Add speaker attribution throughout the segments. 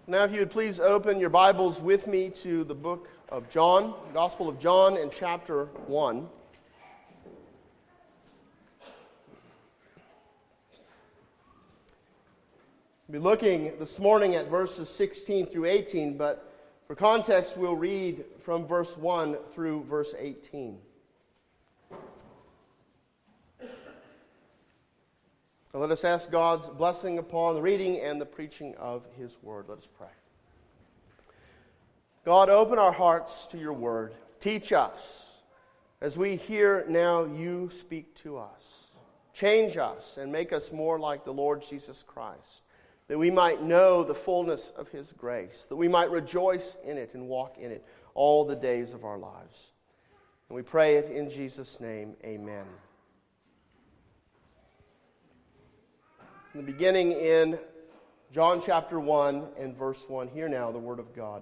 Speaker 1: Now, if you would please open your Bibles with me to the book of John, Gospel of John, in chapter 1. We'll be looking this morning at verses 16 through 18, but for context, we'll read from verse 1 through verse 18. Now let us ask God's blessing upon the reading and the preaching of His Word. Let us pray. God, open our hearts to your Word. Teach us as we hear now you speak to us. Change us and make us more like the Lord Jesus Christ, that we might know the fullness of His grace, that we might rejoice in it and walk in it all the days of our lives. And we pray it in Jesus' name, amen. In the beginning in John chapter 1 and verse 1, hear now the Word of God.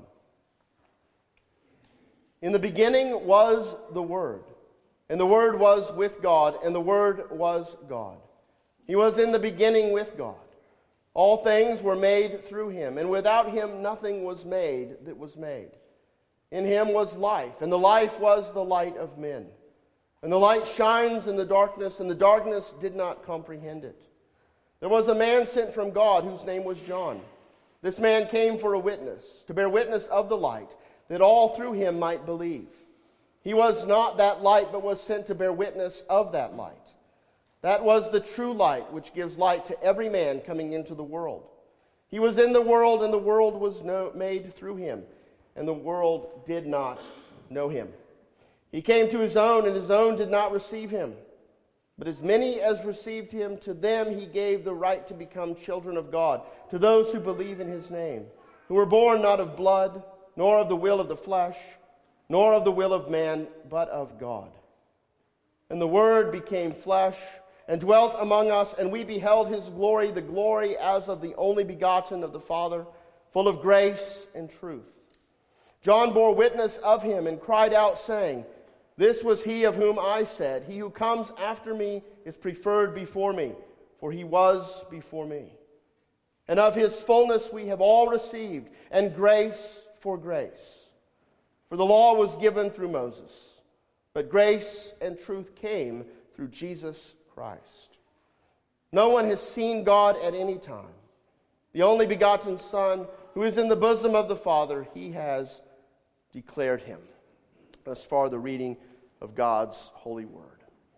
Speaker 1: In the beginning was the Word, and the Word was with God, and the Word was God. He was in the beginning with God. All things were made through Him, and without Him nothing was made that was made. In Him was life, and the life was the light of men. And the light shines in the darkness, and the darkness did not comprehend it. There was a man sent from God whose name was John. This man came for a witness, to bear witness of the light, that all through him might believe. He was not that light, but was sent to bear witness of that light. That was the true light, which gives light to every man coming into the world. He was in the world, and the world was made through him, and the world did not know him. He came to his own, and his own did not receive him. But as many as received him, to them he gave the right to become children of God, to those who believe in his name, who were born not of blood, nor of the will of the flesh, nor of the will of man, but of God. And the Word became flesh, and dwelt among us, and we beheld his glory, the glory as of the only begotten of the Father, full of grace and truth. John bore witness of him, and cried out, saying, This was he of whom I said, He who comes after me is preferred before me, for he was before me. And of his fullness we have all received, and grace for grace. For the law was given through Moses, but grace and truth came through Jesus Christ. No one has seen God at any time. The only begotten Son, who is in the bosom of the Father, He has declared him. Thus far, the reading of God's holy word.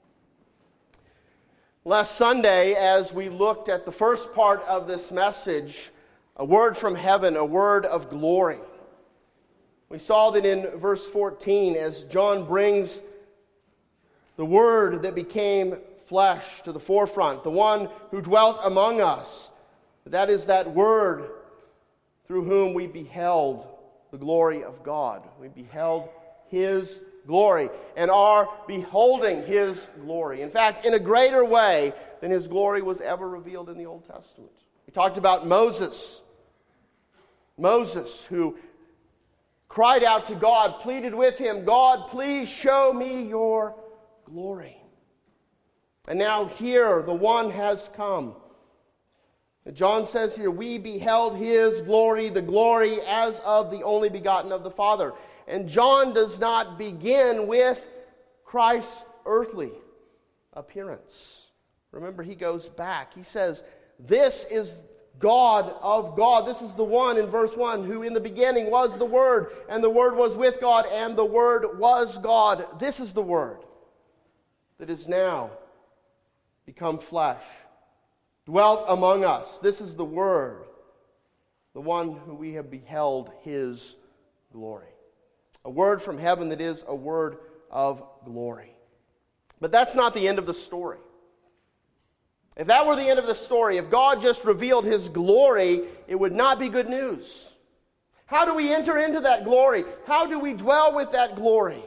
Speaker 1: Last Sunday, as we looked at the first part of this message, a word from heaven, a word of glory, we saw that in verse 14, as John brings the Word that became flesh to the forefront, the one who dwelt among us, that is that Word through whom we beheld the glory of God. We beheld His glory and are beholding His glory. In fact, in a greater way than His glory was ever revealed in the Old Testament. We talked about Moses. Moses, who cried out to God, pleaded with Him, God, please show me your glory. And now here, the one has come. John says here, we beheld His glory, the glory as of the only begotten of the Father. And John does not begin with Christ's earthly appearance. Remember, he goes back. He says, this is God of God. This is the one in verse 1 who in the beginning was the Word, and the Word was with God, and the Word was God. This is the Word that is now become flesh, dwelt among us. This is the Word, the one who we have beheld His glory. A word from heaven that is a word of glory. But that's not the end of the story. If that were the end of the story, if God just revealed His glory, it would not be good news. How do we enter into that glory? How do we dwell with that glory?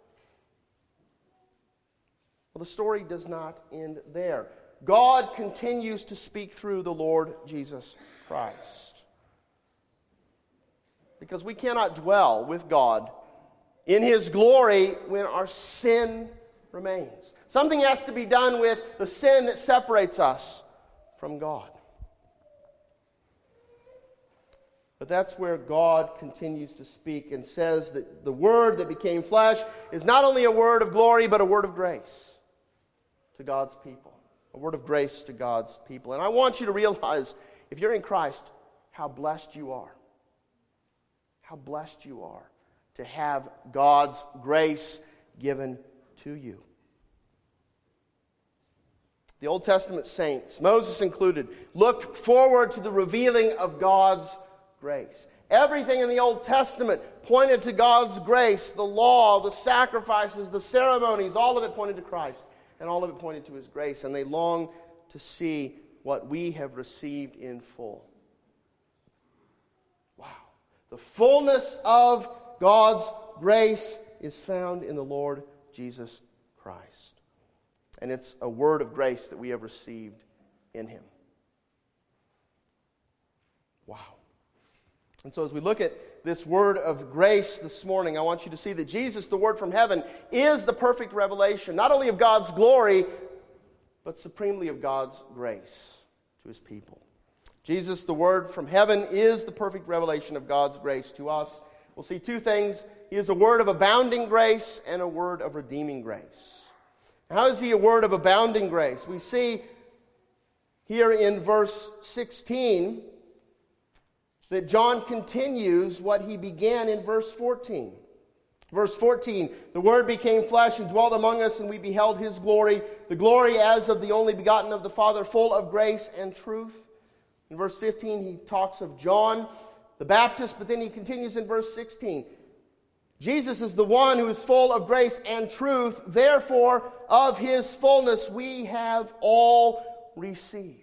Speaker 1: Well, the story does not end there. God continues to speak through the Lord Jesus Christ. Because we cannot dwell with God in His glory when our sin remains. Something has to be done with the sin that separates us from God. But that's where God continues to speak and says that the Word that became flesh is not only a word of glory, but a word of grace to God's people. A word of grace to God's people. And I want you to realize, if you're in Christ, how blessed you are. How blessed you are to have God's grace given to you. The Old Testament saints, Moses included, looked forward to the revealing of God's grace. Everything in the Old Testament pointed to God's grace. The law, the sacrifices, the ceremonies, all of it pointed to Christ. And all of it pointed to His grace. And they long to see what we have received in full. Wow. The fullness of God's grace is found in the Lord Jesus Christ. And it's a word of grace that we have received in Him. Wow. And so as we look at this word of grace this morning, I want you to see that Jesus, the Word from heaven, is the perfect revelation, not only of God's glory, but supremely of God's grace to His people. Jesus, the Word from heaven, is the perfect revelation of God's grace to us. We'll see two things. He is a word of abounding grace and a word of redeeming grace. How is He a word of abounding grace? We see here in verse 16 that John continues what he began in verse 14. Verse 14, the Word became flesh and dwelt among us, and we beheld His glory, the glory as of the only begotten of the Father, full of grace and truth. In verse 15, he talks of John the Baptist, but then he continues in verse 16. Jesus is the one who is full of grace and truth. Therefore, of His fullness we have all received.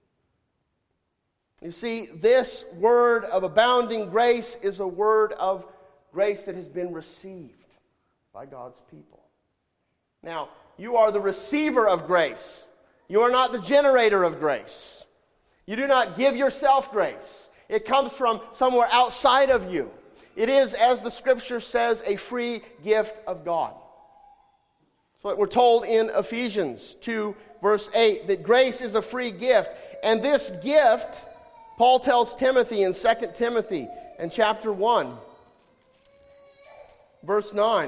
Speaker 1: You see, this word of abounding grace is a word of grace that has been received by God's people. Now, you are the receiver of grace. You are not the generator of grace. You do not give yourself grace. It comes from somewhere outside of you. It is, as the Scripture says, a free gift of God. That's what we're told in Ephesians 2, verse 8, that grace is a free gift. And this gift, Paul tells Timothy in 2 Timothy in chapter 1, verse 9.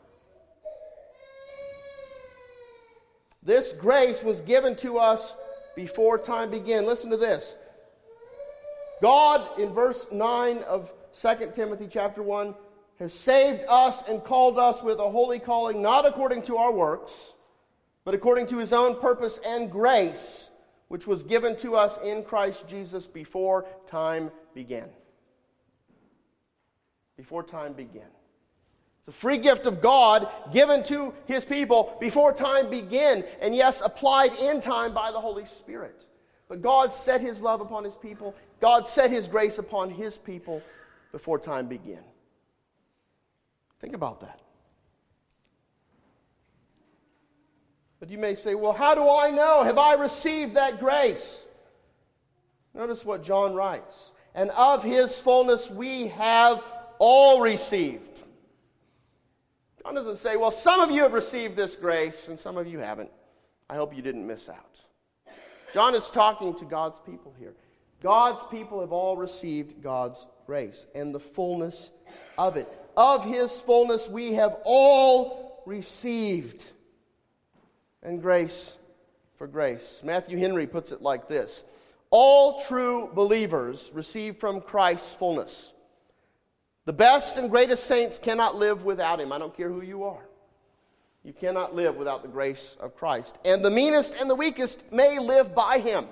Speaker 1: This grace was given to us before time began. Listen to this. God, in verse 9 of 2 Timothy chapter 1, has saved us and called us with a holy calling, not according to our works, but according to His own purpose and grace, which was given to us in Christ Jesus before time began. Before time began. It's a free gift of God given to His people before time began, and yes, applied in time by the Holy Spirit. But God set His love upon His people. God set His grace upon His people before time began. Think about that. But you may say, well, how do I know? Have I received that grace? Notice what John writes. And of His fullness we have all received. John doesn't say, well, some of you have received this grace and some of you haven't. I hope you didn't miss out. John is talking to God's people here. God's people have all received God's grace and the fullness of it. Of His fullness we have all received. And grace for grace. Matthew Henry puts it like this. All true believers receive from Christ's fullness. The best and greatest saints cannot live without Him. I don't care who you are. You cannot live without the grace of Christ. And the meanest and the weakest may live by Him.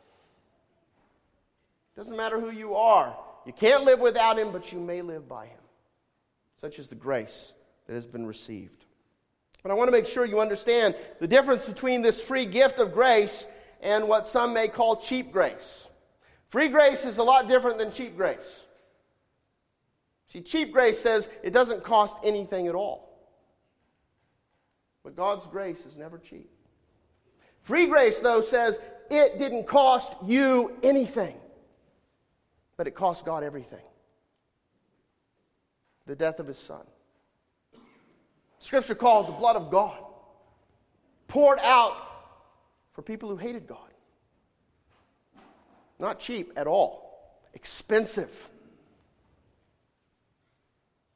Speaker 1: Doesn't matter who you are. You can't live without Him, but you may live by Him. Such is the grace that has been received. But I want to make sure you understand the difference between this free gift of grace and what some may call cheap grace. Free grace is a lot different than cheap grace. See, cheap grace says it doesn't cost anything at all. But God's grace is never cheap. Free grace, though, says it didn't cost you anything, but it cost God everything. The death of His Son. Scripture calls the blood of God poured out for people who hated God. Not cheap at all. Expensive.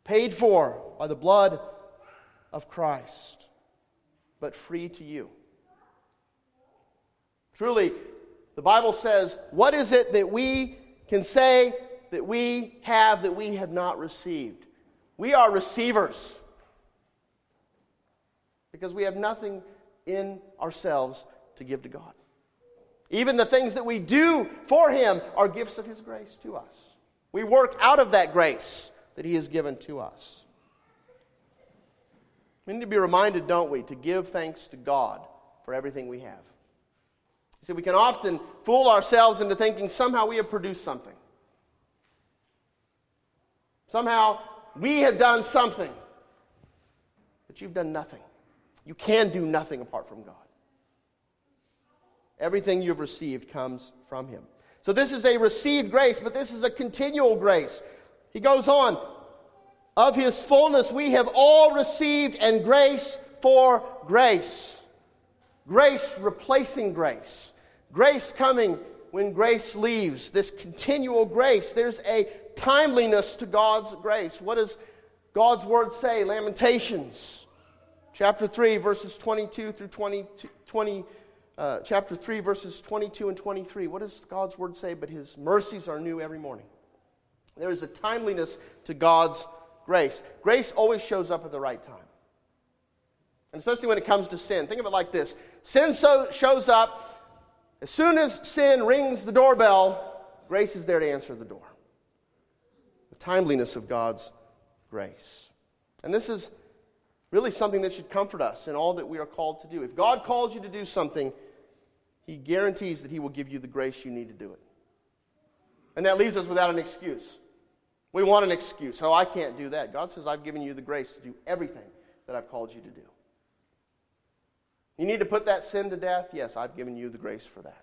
Speaker 1: paid for by the blood of Christ, but free to you. Truly, the Bible says, what is it that we can say that we have not received? We are receivers because we have nothing in ourselves to give to God. Even the things that we do for Him are gifts of His grace to us. We work out of that grace that He has given to us. We need to be reminded, don't we, to give thanks to God for everything we have. See, we can often fool ourselves into thinking somehow we have produced something. Somehow we have done something. But you've done nothing. You can do nothing apart from God. Everything you've received comes from Him. So this is a received grace, but this is a continual grace. He goes on, of His fullness we have all received, and grace for grace. Grace replacing grace. Grace coming when grace leaves. This continual grace. There's a timeliness to God's grace. What does God's Word say? Lamentations, chapter 3, verses 22 through 20. Chapter 3, verses 22 and 23. What does God's Word say? But His mercies are new every morning. There is a timeliness to God's grace. Grace always shows up at the right time. And especially when it comes to sin. Think of it like this. Sin shows up. As soon as sin rings the doorbell, grace is there to answer the door. The timeliness of God's grace. And this is really something that should comfort us in all that we are called to do. If God calls you to do something, He guarantees that He will give you the grace you need to do it. And that leaves us without an excuse. We want an excuse. Oh, I can't do that. God says, I've given you the grace to do everything that I've called you to do. You need to put that sin to death? Yes, I've given you the grace for that.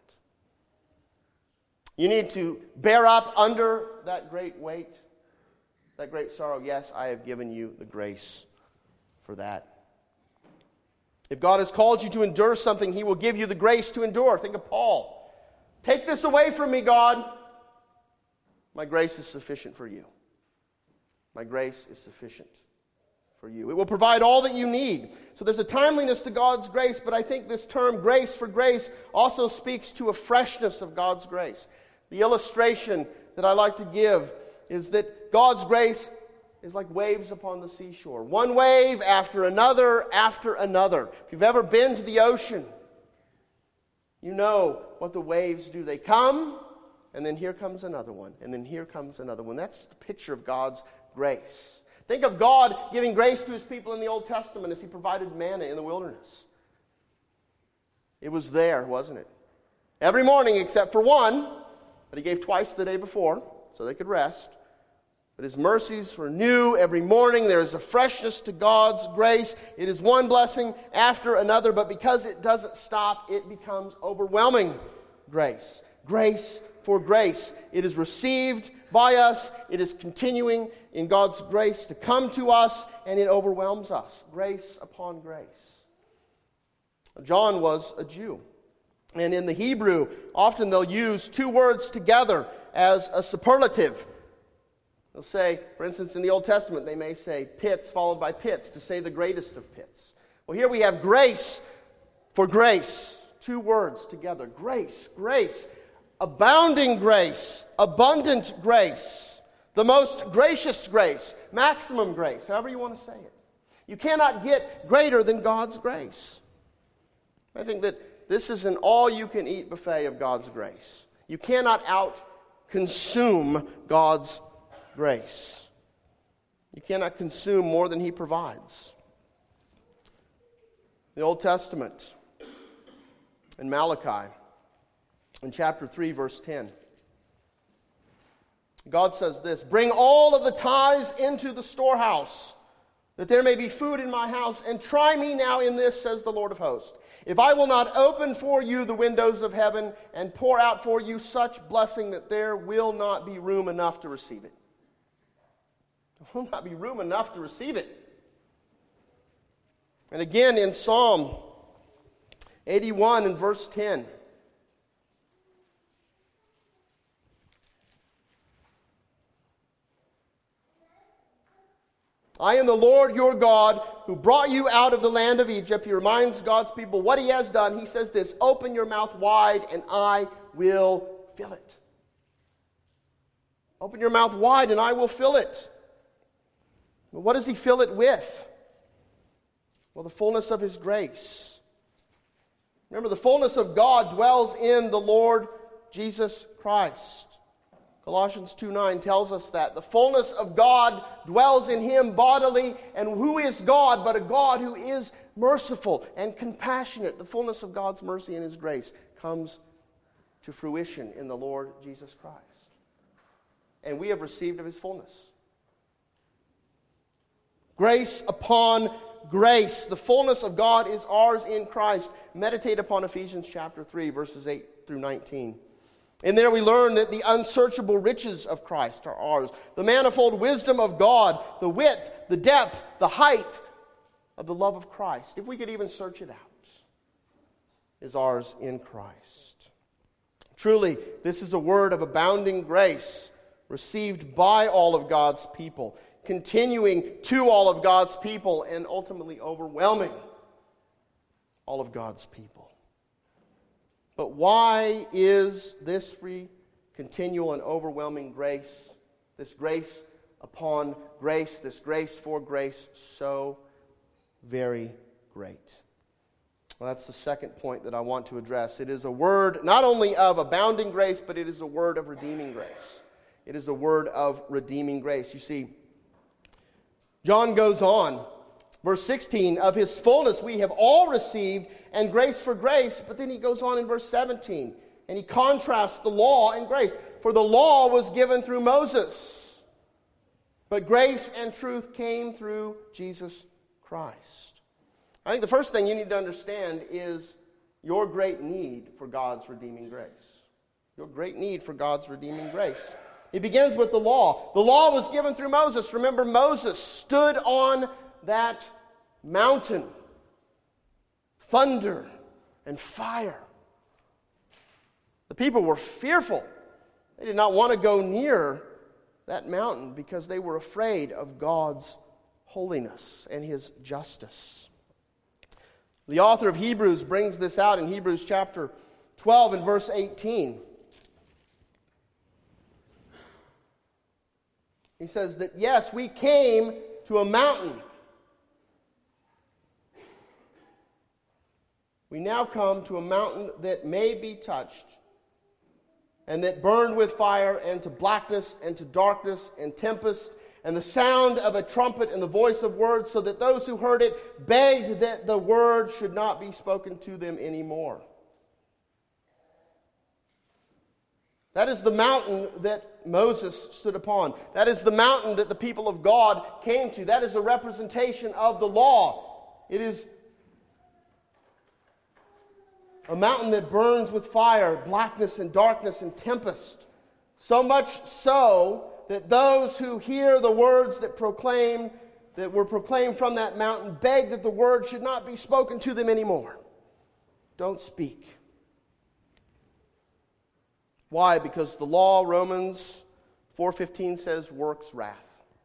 Speaker 1: You need to bear up under that great weight, that great sorrow? Yes, I have given you the grace for that. If God has called you to endure something, He will give you the grace to endure. Think of Paul. Take this away from me, God. My grace is sufficient for you. My grace is sufficient for you. It will provide all that you need. So there's a timeliness to God's grace, but I think this term grace for grace also speaks to a freshness of God's grace. The illustration that I like to give is that God's grace is like waves upon the seashore. One wave after another after another. If you've ever been to the ocean, you know what the waves do. They come, and then here comes another one, and then here comes another one. That's the picture of God's grace. Think of God giving grace to His people in the Old Testament as He provided manna in the wilderness. It was there, wasn't it? Every morning except for one, but He gave twice the day before so they could rest. But His mercies were new every morning. There is a freshness to God's grace. It is one blessing after another, but because it doesn't stop, it becomes overwhelming grace. Grace for grace. It is received by us. It is continuing in God's grace to come to us, and it overwhelms us. Grace upon grace. John was a Jew. And in the Hebrew, often they'll use two words together as a superlative. They'll say, for instance, in the Old Testament, they may say pits followed by pits to say the greatest of pits. Well, here we have grace for grace. Two words together. Grace, grace. Abounding grace, abundant grace, the most gracious grace, maximum grace, however you want to say it. You cannot get greater than God's grace. I think that this is an all-you-can-eat buffet of God's grace. You cannot out-consume God's grace. You cannot consume more than He provides. The Old Testament, in Malachi, in chapter 3, verse 10. God says this, "Bring all of the tithes into the storehouse, that there may be food in my house, and try me now in this, says the Lord of hosts. If I will not open for you the windows of heaven and pour out for you such blessing that there will not be room enough to receive it." There will not be room enough to receive it. And again in Psalm 81 and verse 10. I am the Lord your God who brought you out of the land of Egypt. He reminds God's people what he has done. He says this, open your mouth wide and I will fill it. Open your mouth wide and I will fill it. What does he fill it with? Well, the fullness of his grace. Remember, the fullness of God dwells in the Lord Jesus Christ. Colossians 2:9 tells us that. The fullness of God dwells in him bodily. And who is God but a God who is merciful and compassionate? The fullness of God's mercy and his grace comes to fruition in the Lord Jesus Christ. And we have received of his fullness. Grace upon grace. The fullness of God is ours in Christ. Meditate upon Ephesians chapter 3, verses 8 through 19. And there we learn that the unsearchable riches of Christ are ours. The manifold wisdom of God, the width, the depth, the height of the love of Christ, if we could even search it out, is ours in Christ. Truly, this is a word of abounding grace received by all of God's people, continuing to all of God's people, and ultimately overwhelming all of God's people. But why is this free, continual, and overwhelming grace, this grace upon grace, this grace for grace, so very great? Well, that's the second point that I want to address. It is a word not only of abounding grace, but it is a word of redeeming grace. It is a word of redeeming grace. You see, John goes on, verse 16, of his fullness we have all received, and grace for grace. But then he goes on in verse 17, and he contrasts the law and grace. For the law was given through Moses, but grace and truth came through Jesus Christ. I think the first thing you need to understand is your great need for God's redeeming grace. Your great need for God's redeeming grace. It begins with the law. The law was given through Moses. Remember, Moses stood on that mountain. Thunder and fire. The people were fearful. They did not want to go near that mountain because they were afraid of God's holiness and his justice. The author of Hebrews brings this out in Hebrews chapter 12 and verse 18. He says that, yes, we came to a mountain. We now come to a mountain that may be touched, and that burned with fire, and to blackness, and to darkness, and tempest, and the sound of a trumpet, and the voice of words, so that those who heard it begged that the word should not be spoken to them anymore. That is the mountain that Moses stood upon. That is the mountain that the people of God came to. That is a representation of the law. It is a mountain that burns with fire, blackness and darkness and tempest. So much so that those who hear the words that were proclaimed from that mountain beg that the word should not be spoken to them anymore. Don't speak. Why? Because the law, Romans 4:15 says, works wrath.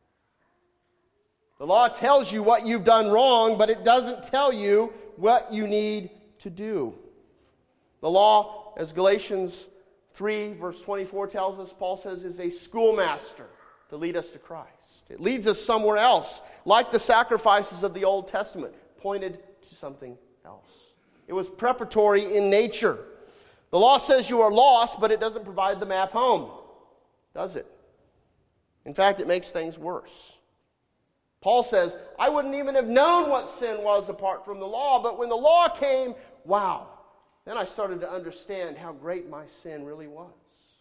Speaker 1: The law tells you what you've done wrong, but it doesn't tell you what you need to do. The law, as Galatians 3, verse 24 tells us, Paul says, is a schoolmaster to lead us to Christ. It leads us somewhere else, like the sacrifices of the Old Testament, pointed to something else. It was preparatory in nature. The law says you are lost, but it doesn't provide the map home, does it? In fact, it makes things worse. Paul says, I wouldn't even have known what sin was apart from the law, but when the law came, wow. Then I started to understand how great my sin really was.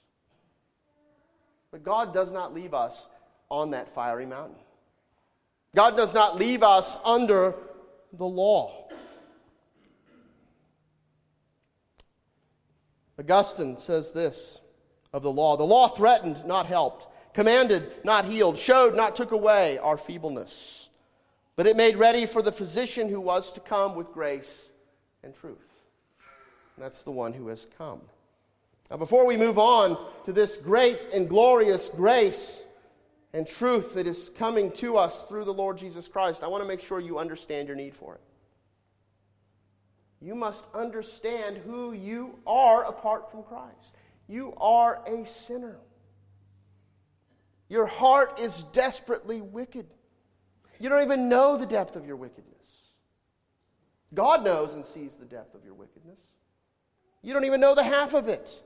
Speaker 1: But God does not leave us on that fiery mountain. God does not leave us under the law. Augustine says this of the law. The law threatened, not helped. Commanded, not healed. Showed, not took away our feebleness. But it made ready for the physician who was to come with grace and truth. And that's the one who has come. Now, before we move on to this great and glorious grace and truth that is coming to us through the Lord Jesus Christ, I want to make sure you understand your need for it. You must understand who you are apart from Christ. You are a sinner. Your heart is desperately wicked. You don't even know the depth of your wickedness. God knows and sees the depth of your wickedness. You don't even know the half of it.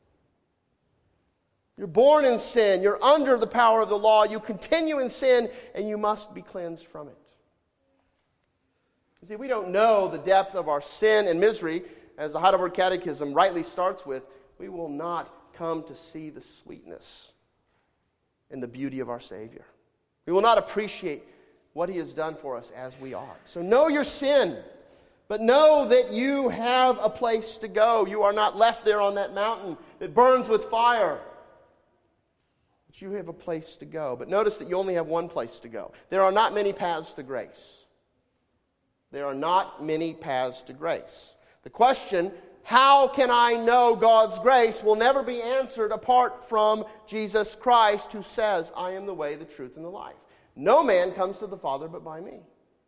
Speaker 1: You're born in sin. You're under the power of the law. You continue in sin, and you must be cleansed from it. You see, we don't know the depth of our sin and misery, as the Heidelberg Catechism rightly starts with. We will not come to see the sweetness and the beauty of our Savior. We will not appreciate what He has done for us as we are. So know your sin, but know that you have a place to go. You are not left there on that mountain that burns with fire. But you have a place to go. But notice that you only have one place to go. There are not many paths to grace. There are not many paths to grace. The question, how can I know God's grace, will never be answered apart from Jesus Christ, who says, I am the way, the truth, and the life. No man comes to the Father but by me.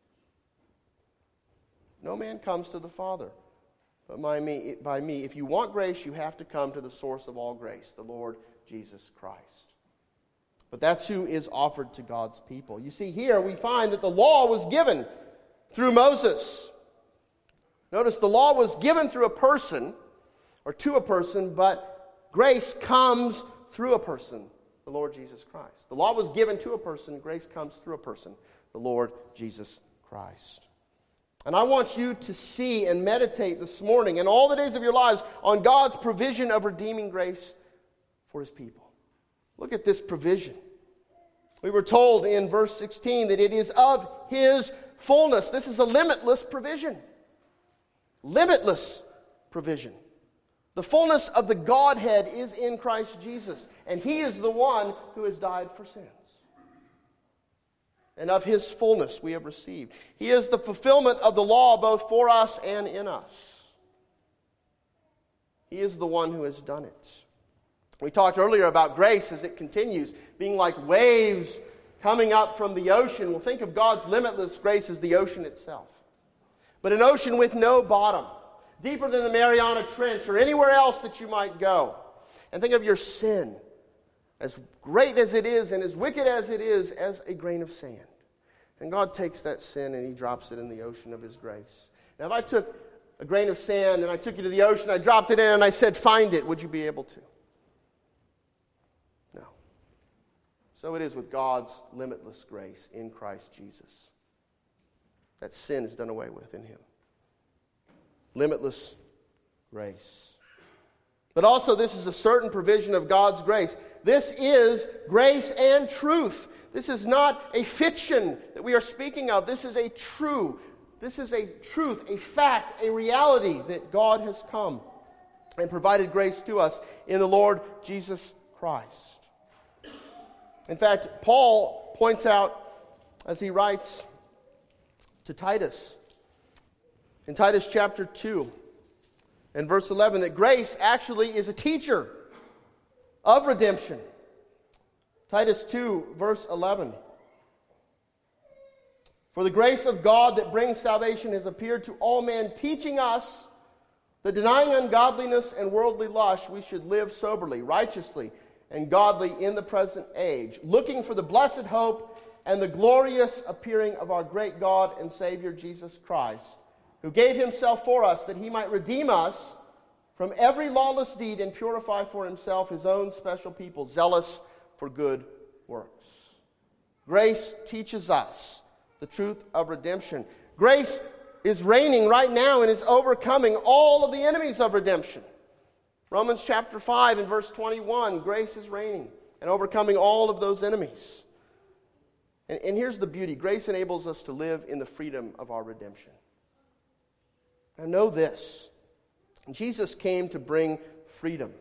Speaker 1: No man comes to the Father but by me. If you want grace, you have to come to the source of all grace, the Lord Jesus Christ. But that's who is offered to God's people. You see, here we find that the law was given through Moses. Notice the law was given through a person, or to a person, but grace comes through a person, the Lord Jesus Christ. The law was given to a person, grace comes through a person, the Lord Jesus Christ. And I want you to see and meditate this morning and all the days of your lives on God's provision of redeeming grace for His people. Look at this provision. We were told in verse 16 that it is of His fullness. This is a limitless provision. Limitless provision. The fullness of the Godhead is in Christ Jesus, and He is the one who has died for sins. And of His fullness we have received. He is the fulfillment of the law both for us and in us. He is the one who has done it. We talked earlier about grace as it continues, being like waves coming up from the ocean. Well, think of God's limitless grace as the ocean itself. But an ocean with no bottom, deeper than the Mariana Trench or anywhere else that you might go. And think of your sin, as great as it is and as wicked as it is, as a grain of sand. And God takes that sin and He drops it in the ocean of His grace. Now, if I took a grain of sand and I took you to the ocean, I dropped it in and I said, find it, would you be able to? No. So it is with God's limitless grace in Christ Jesus. That sin is done away with in Him. Limitless grace. But also this is a certain provision of God's grace. This is grace and truth. This is not a fiction that we are speaking of. This is a truth, a fact, a reality that God has come and provided grace to us in the Lord Jesus Christ. In fact, Paul points out as he writes to Titus, in Titus chapter 2 and verse 11, that grace actually is a teacher of redemption. Titus 2, verse 11. For the grace of God that brings salvation has appeared to all men, teaching us that denying ungodliness and worldly lust, we should live soberly, righteously, and godly in the present age, looking for the blessed hope and the glorious appearing of our great God and Savior Jesus Christ, who gave Himself for us that He might redeem us from every lawless deed and purify for Himself His own special people, zealous for good works. Grace teaches us the truth of redemption. Grace is reigning right now and is overcoming all of the enemies of redemption. Romans chapter 5 and verse 21, grace is reigning and overcoming all of those enemies. And here's the beauty. Grace enables us to live in the freedom of our redemption. Now know this. Jesus came to bring freedom.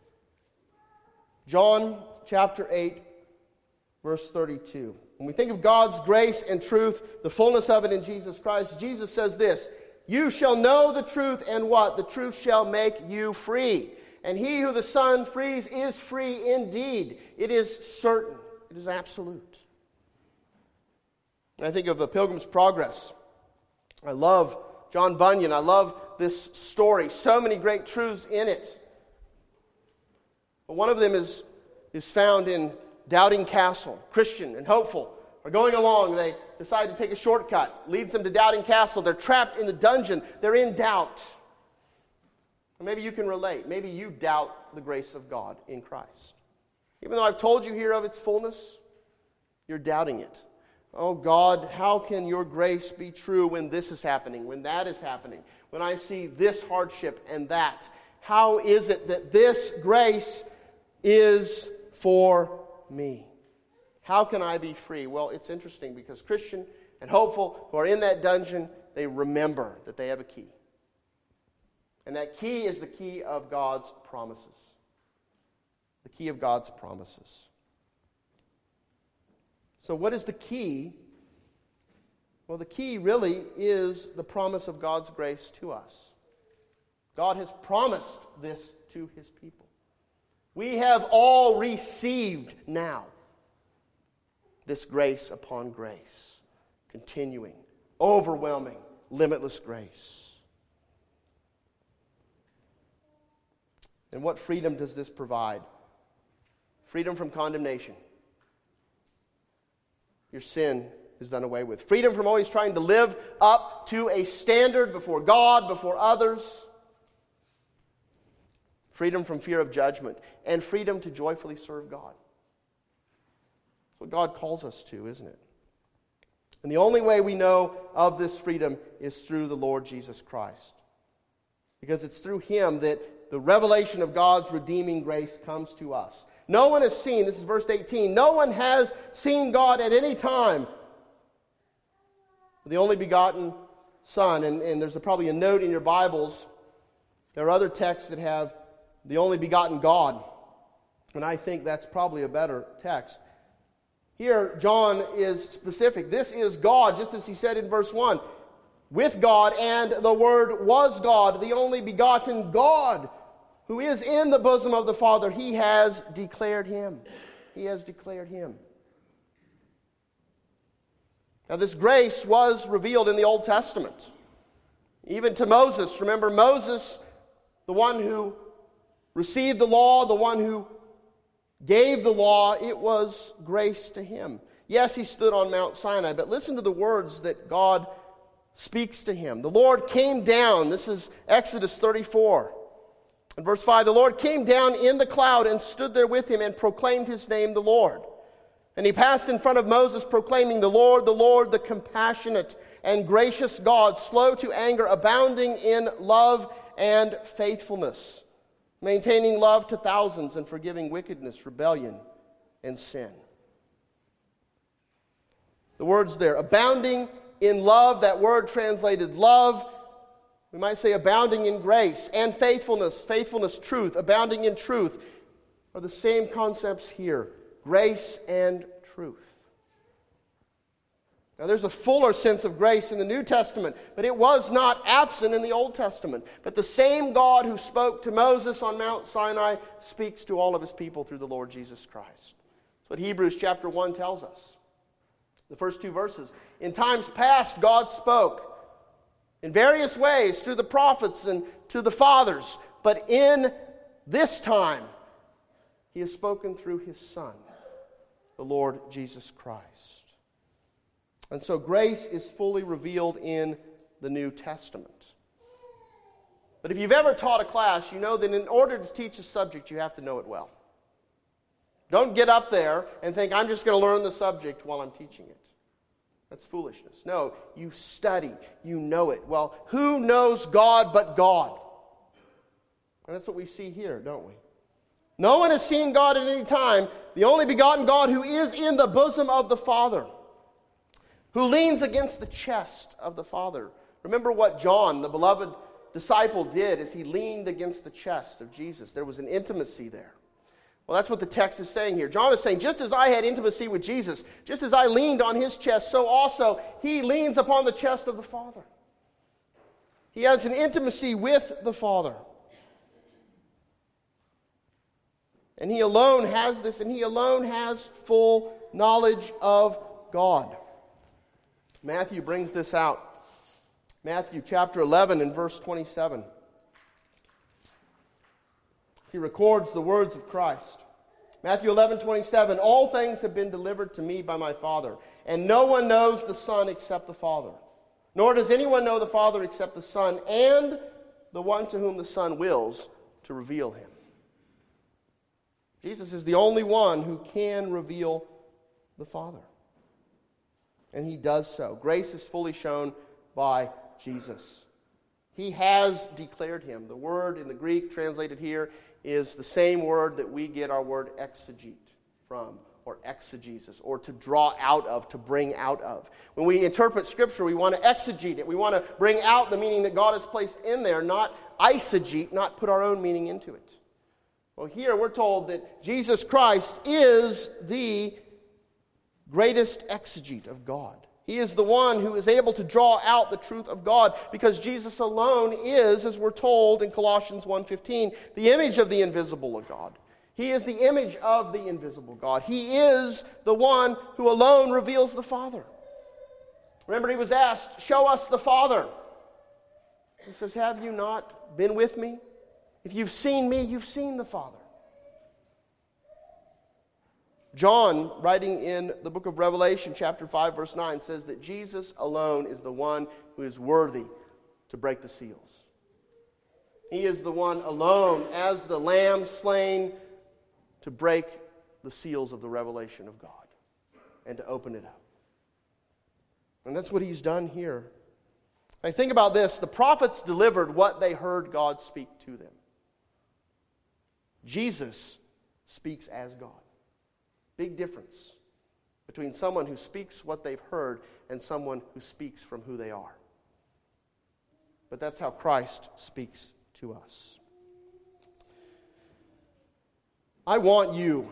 Speaker 1: John chapter 8, verse 32. When we think of God's grace and truth, the fullness of it in Jesus Christ, Jesus says this, you shall know the truth, and what? The truth shall make you free. And he who the Son frees is free indeed. It is certain. It is absolute. I think of A Pilgrim's Progress. I love John Bunyan. I love this story. So many great truths in it. But one of them is found in Doubting Castle. Christian and hopeful are going along. They decide to take a shortcut. Leads them to Doubting Castle. They're trapped in the dungeon. They're in doubt. Or maybe you can relate. Maybe you doubt the grace of God in Christ. Even though I've told you here of its fullness, you're doubting it. Oh God, how can your grace be true when this is happening, when that is happening, when I see this hardship and that? How is it that this grace is for me? How can I be free? Well, it's interesting because Christian and hopeful who are in that dungeon, they remember that they have a key. And that key is the key of God's promises. The key of God's promises. So what is the key? Well, the key really is the promise of God's grace to us. God has promised this to His people. We have all received now this grace upon grace. Continuing, overwhelming, limitless grace. And what freedom does this provide? Freedom from condemnation. Your sin is done away with. Freedom from always trying to live up to a standard before God, before others. Freedom from fear of judgment. And freedom to joyfully serve God. That's what God calls us to, isn't it? And the only way we know of this freedom is through the Lord Jesus Christ. Because it's through Him that the revelation of God's redeeming grace comes to us. No one has seen, this is verse 18, no one has seen God at any time. The only begotten Son, and there's probably a note in your Bibles, there are other texts that have the only begotten God, and I think that's probably a better text. Here, John is specific. This is God, just as he said in verse 1, with God, and the Word was God, the only begotten God, who is in the bosom of the Father. He has declared Him. He has declared Him. Now, this grace was revealed in the Old Testament. Even to Moses. Remember, Moses, the one who received the law, the one who gave the law, it was grace to him. Yes, he stood on Mount Sinai, but listen to the words that God speaks to him. The Lord came down. This is Exodus 34. In verse 5, the Lord came down in the cloud and stood there with him and proclaimed His name, the Lord. And he passed in front of Moses, proclaiming, the Lord, the compassionate and gracious God, slow to anger, abounding in love and faithfulness, maintaining love to thousands and forgiving wickedness, rebellion, and sin. The words there, abounding in love, that word translated love, we might say abounding in grace, and faithfulness, truth, abounding in truth, are the same concepts here, grace and truth. Now there's a fuller sense of grace in the New Testament, but it was not absent in the Old Testament. But the same God who spoke to Moses on Mount Sinai speaks to all of His people through the Lord Jesus Christ. That's what Hebrews chapter 1 tells us. The first two verses. In times past, God spoke in various ways through the prophets and to the fathers. But in this time, He has spoken through His Son, the Lord Jesus Christ. And so grace is fully revealed in the New Testament. But if you've ever taught a class, you know that in order to teach a subject, you have to know it well. Don't get up there and think, I'm just going to learn the subject while I'm teaching it. That's foolishness. No, you study, you know it. Well, who knows God but God? And that's what we see here, don't we? No one has seen God at any time, the only begotten God who is in the bosom of the Father, who leans against the chest of the Father. Remember what John, the beloved disciple, did as he leaned against the chest of Jesus. There was an intimacy there. Well, that's what the text is saying here. John is saying, just as I had intimacy with Jesus, just as I leaned on His chest, so also He leans upon the chest of the Father. He has an intimacy with the Father. And he alone has this, and he alone has full knowledge of God. Matthew brings this out. Matthew chapter 11 and verse 27. He records the words of Christ. Matthew 11:27, all things have been delivered to me by my Father, and no one knows the Son except the Father. Nor does anyone know the Father except the Son, and the one to whom the Son wills to reveal him. Jesus is the only one who can reveal the Father. And he does so. Grace is fully shown by Jesus. He has declared him. The word in the Greek translated here is the same word that we get our word exegete from, or exegesis, or to draw out of, to bring out of. When we interpret Scripture, we want to exegete it. We want to bring out the meaning that God has placed in there, not eisegete, not put our own meaning into it. Well, here we're told that Jesus Christ is the greatest exegete of God. He is the one who is able to draw out the truth of God, because Jesus alone is, as we're told in Colossians 1:15, the image of the invisible of God. He is the image of the invisible God. He is the one who alone reveals the Father. Remember, he was asked, show us the Father. He says, have you not been with me? If you've seen me, you've seen the Father. John, writing in the book of Revelation, chapter 5, verse 9, says that Jesus alone is the one who is worthy to break the seals. He is the one alone, as the Lamb slain, to break the seals of the revelation of God and to open it up. And that's what he's done here. I think about this. The prophets delivered what they heard God speak to them. Jesus speaks as God. Big difference between someone who speaks what they've heard and someone who speaks from who they are. But that's how Christ speaks to us. I want you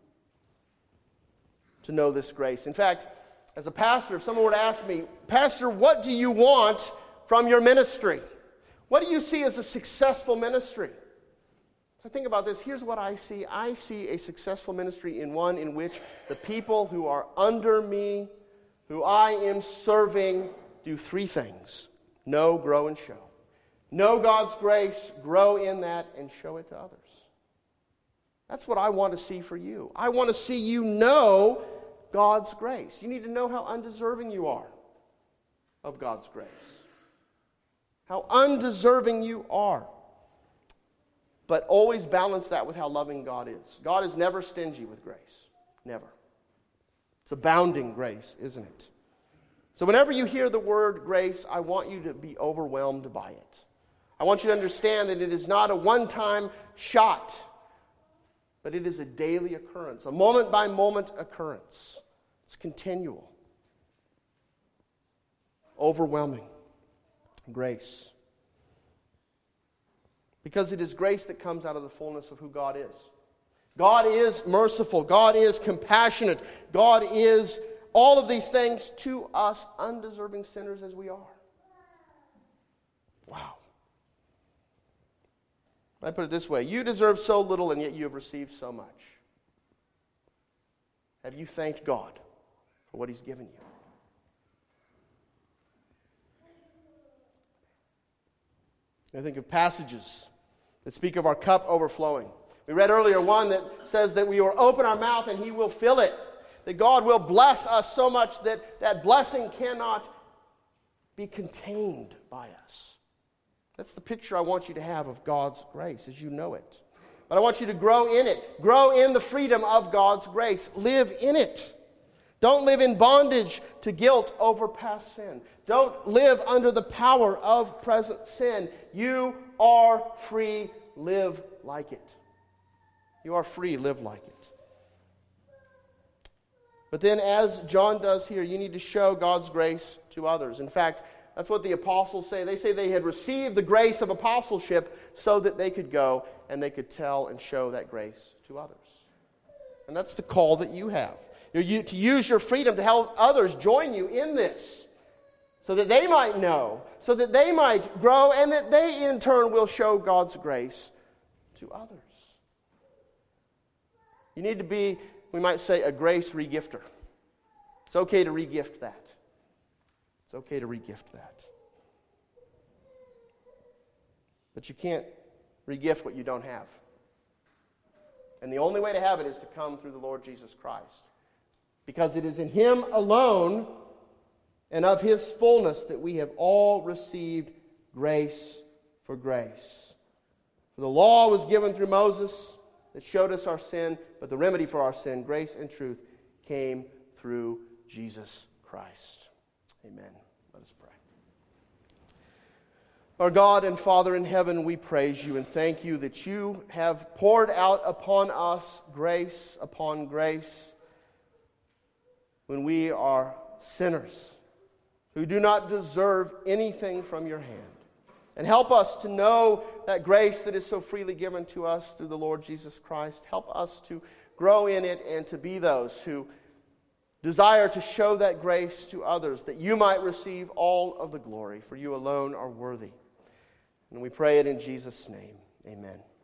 Speaker 1: to know this grace. In fact, as a pastor, if someone were to ask me, Pastor, what do you want from your ministry? What do you see as a successful ministry? So think about this. Here's what I see. I see a successful ministry in one in which the people who are under me, who I am serving, do three things. Know, grow, and show. Know God's grace, grow in that, and show it to others. That's what I want to see for you. I want to see you know God's grace. You need to know how undeserving you are of God's grace. How undeserving you are. But always balance that with how loving God is. God is never stingy with grace. Never. It's abounding grace, isn't it? So whenever you hear the word grace, I want you to be overwhelmed by it. I want you to understand that it is not a one-time shot, but it is a daily occurrence, a moment-by-moment occurrence. It's continual. Overwhelming grace. Because it is grace that comes out of the fullness of who God is. God is merciful. God is compassionate. God is all of these things to us, undeserving sinners as we are. Wow. I put it this way. You deserve so little, and yet you have received so much. Have you thanked God for what He's given you? I think of passages that speak of our cup overflowing. We read earlier one that says that we will open our mouth and He will fill it. That God will bless us so much that that blessing cannot be contained by us. That's the picture I want you to have of God's grace as you know it. But I want you to grow in it. Grow in the freedom of God's grace. Live in it. Don't live in bondage to guilt over past sin. Don't live under the power of present sin. You are free. Live like it. You are free. Live like it. But then, as John does here, you need to show God's grace to others. In fact, that's what the apostles say. They say they had received the grace of apostleship so that they could go and they could tell and show that grace to others. And that's the call that you have. To use your freedom to help others join you in this, so that they might know, so that they might grow, and that they in turn will show God's grace to others. You need to be, we might say, a grace regifter. It's okay to regift that. It's okay to regift that. But you can't regift what you don't have. And the only way to have it is to come through the Lord Jesus Christ. Because it is in Him alone and of His fullness that we have all received grace for grace. For the law was given through Moses that showed us our sin, but the remedy for our sin, grace and truth, came through Jesus Christ. Amen. Let us pray. Our God and Father in heaven, we praise You and thank You that You have poured out upon us grace upon grace when we are sinners who do not deserve anything from Your hand. And help us to know that grace that is so freely given to us through the Lord Jesus Christ. Help us to grow in it and to be those who desire to show that grace to others, that You might receive all of the glory, for You alone are worthy. And we pray it in Jesus' name. Amen.